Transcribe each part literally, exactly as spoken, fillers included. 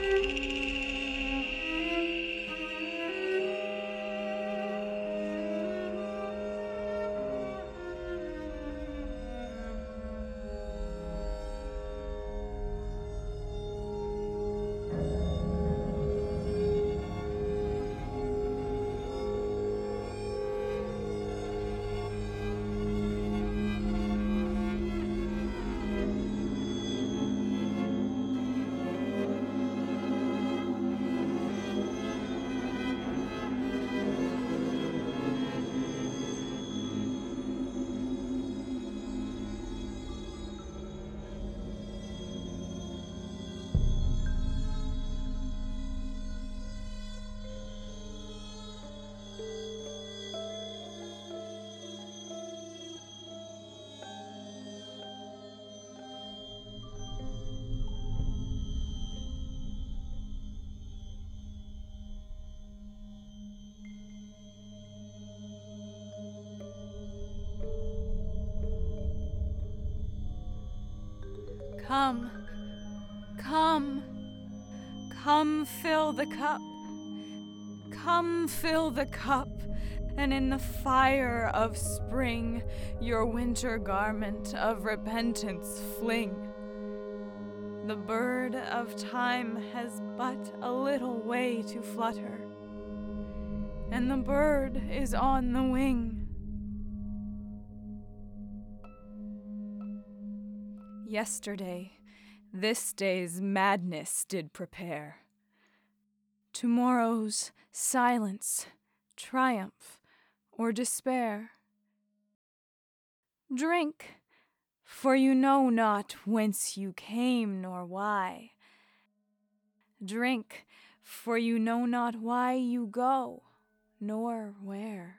Come, come, come fill the cup. Come fill the cup, and in the fire of spring your winter garment of repentance fling. The bird of time has but a little way to flutter, and the bird is on the wing. Yesterday, this day's madness did prepare. Tomorrow's silence, triumph, or despair. Drink, for you know not whence you came nor why. Drink, for you know not why you go, nor where.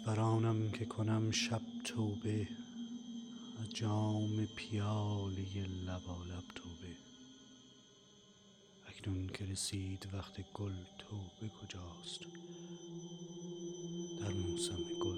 بر آنم که کنم شب توبه، از جام پیاله لبالب توبه. اکنون که رسید وقت گل توبه کجاست؟ در موسم گل